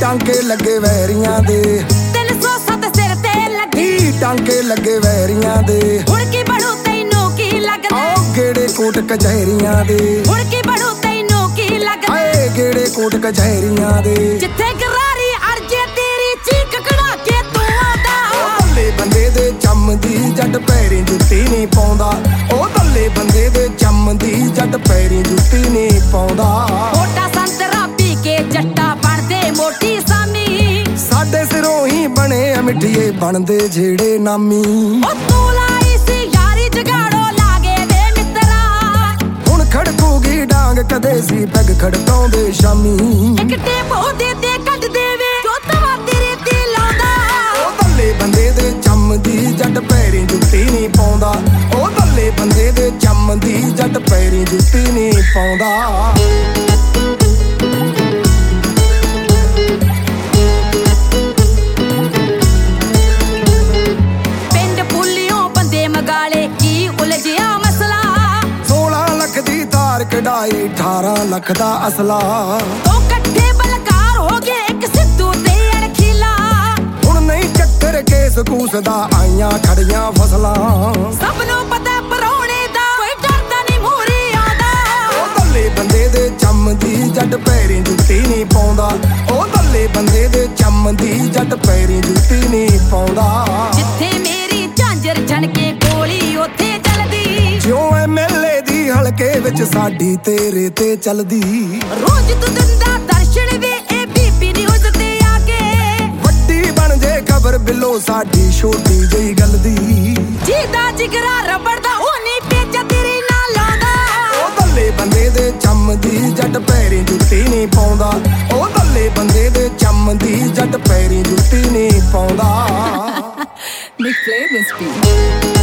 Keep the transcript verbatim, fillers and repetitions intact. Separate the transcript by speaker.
Speaker 1: ਟਾਂਕੇ ਲੱਗੇ ਵੈਰੀਆਂ ਦੇ
Speaker 2: ਤਿੰਨ ਸੌ ਸੱਤ ਸਿਰ ਤੇ ਲੱਗੀ
Speaker 1: ਟਾਂਕੇ ਲੱਗੇ ਵੈਰੀਆਂ ਦੇ
Speaker 2: ਹੁਣ ਕੀ ਬਣੂ ਤੈਨੂੰ ਕੀ ਲੱਗਦਾ
Speaker 1: ਆਓ ਗੇੜੇ ਕੋਟ ਕਚਹਿਰੀਆਂ ਦੇ
Speaker 2: ਹੁਣ ਕੀ ਬਣੂ ਤੈਨੂੰ ਕੀ ਲੱਗਦਾ
Speaker 1: ਆਏ ਗੇੜੇ ਕੋਟ ਕਚਹਿਰੀਆਂ ਦੇ
Speaker 2: ਜਿੱਥੇ ਗਰਾਰੀ ਅਰਜੇ ਤੇਰੀ ਚੀਕ ਕਢਾ ਕੇ ਤੂੰ ਆਉਂਦਾ
Speaker 1: ਬੱਲੇ ਬੰਦੇ ਦੇ ਚੰਮਦੀ ਜੱਟ ਪੈਰੀ ਜੁੱਤੀ ਨਹੀਂ ਪਾਉਂਦਾ ਉਹ ਬੱਲੇ ਬੰਦੇ ਦੇ ਚੰਮਦੀ ਜੱਟ ਪੈਰੀ ਜੁੱਤੀ ਨਹੀਂ ਪਾਉਂਦਾ
Speaker 2: ਮੋਟਾ ਸੰਤਰਾ ਪੀ ਕੇ ਜੱਟਾ ਬਣਦੇ ਮੋਟੀ ਸਾਮੀ
Speaker 1: ਸਾਡੇ ਸਿਰੋਂ ਹੀ ਬਣੇ ਮਿੱਠੀਏ ਬਣਦੇ ਜਿਹੜੇ ਨਾਮੀ
Speaker 2: ਉਹ ਤੂੰ ਲਾਈ ਸੀ ਯਾਰੀ ਜਗਾੜੋ ਲਾਗੇ ਵੇ ਮਿੱਤਰਾ
Speaker 1: ਹੁਣ ਖੜਕੂਗੀ ਡਾਂਗ ਕਦੇ ਸੀ ਪੈਗ ਖੜਕਾਉਂਦੇ ਸ਼ਾਮੀ
Speaker 2: ਇੱਕ ਟੇਪੋ ਦੇ ਦੇ ਕੱਢ ਦੇਵੇ ਚੋਤਵਾ ਤੇਰੇ ਤੇ ਲਾਉਂਦਾ
Speaker 1: ਉਹ ਬੱਲੇ ਬੰਦੇ ਦੇ ਚੰਮਦੀ ਜੱਟ ਪੈਰੀ ਜੁੱਤੀ ਨਹੀਂ ਪਾਉਂਦਾ ਉਹ ਬੱਲੇ ਬੰਦੇ ਦੇ ਚੰਮਦੀ ਜੱਟ ਪੈਰੀ ਜੁੱਤੀ ਨਹੀਂ ਪਾਉਂਦਾ
Speaker 2: ਪਿੰਡ ਪੁੱਲਿਓ ਬੰਦੇ ਮਗਾਲੇ ਕੀ ਉਲਝਿਆ ਮਸਲਾ
Speaker 1: ਸੋਲਾਂ ਲੱਖ ਦੀ ਤਾਰ ਕਢਾਈ ਅਠਾਰਾਂ ਲੱਖ ਦਾ ਅਸਲਾ
Speaker 2: ਉਹ ਇਕੱਠੇ ਬਲਕਾਰ ਹੋ ਗਏ ਇੱਕ ਸਿੱਧੂ ਤੇ ਅਣਖੀਲਾ
Speaker 1: ਹੁਣ ਨਹੀਂ ਚੱਕਰ ਕੇਸ ਕੂਸ ਦਾ ਆਈਆਂ ਖੜੀਆਂ ਫਸਲਾਂ
Speaker 2: ਸਭ ਨੂੰ ਪਤਾ ਪਰੌਣੇ ਦਾ ਕੋਈ ਡਰਦਾ ਨਹੀਂ ਮੂਹਰੇ ਆਉਂਦਾ
Speaker 1: ਉਹ ਬੱਲੇ ਬੰਦੇ ਦੇ ਚੰਮਦੀ ਜੱਟ ਪੈਰੀ ਜੁੱਤੀ ਨਹੀਂ ਪਾਉਂਦਾ ਉਹ ਬੱਲੇ ਬੰਦੇ ਦੇ ਚੰਮਦੀ ਜੱਟ ਪੈਰੀ ਜੁੱਤੀ ਨਹੀਂ ਪਾਉਂਦਾ
Speaker 2: ਜਿੱਥੇ ਮੇਰੀ ਝਾਂਜਰ ਛਣਕੇ ਗੋਲੀ ਉੱਥੇ ਚੱਲਦੀ
Speaker 1: ਜਿਉਂ ਐਮਐਲਏ ਦੀ ਹਲਕੇ ਵਿੱਚ ਸਾਡੀ ਤੇਰੇ ਤੇ ਚੱਲਦੀ
Speaker 2: ਰੋਜ਼ ਤੂੰ ਦਿੰਦਾ ਦਰਸ਼ਨ ਵੇ ਇਹ ਬੀਬੀ ਨਿਊਜ਼ ਤੇ ਆ ਕੇ
Speaker 1: ਵੱਡੀ ਬਣ ਜੇ ਖਬਰ ਬਿੱਲੋ ਸਾਡੀ ਛੋਟੀ ਜਿਹੀ ਗੱਲ ਦੀ
Speaker 2: ਜਿਹਦਾ ਜਿਗਰਾ ਰਬੜ ਦਾ ਉਹ ਨਹੀਂ ਪੇਚਾ ਤੇਰੇ ਨਾਲ ਲਾਉਂਦਾ
Speaker 1: ਉਹ ਬੱਲੇ ਬੰਦੇ ਦੇ ਚੰਮਦੀ ਜੱਟ ਪੈਰੀ ਜੁੱਤੀ ਨਹੀਂ ਪਾਉਂਦਾ ਉਹ ਬੱਲੇ ਬੰਦੇ ਦੇ ਚੰਮਦੀ ਜੱਟ ਪੈਰੀ ਜੁੱਤੀ ਨਹੀਂ ਪਾਉਂਦਾ
Speaker 2: Nick Flavor speak.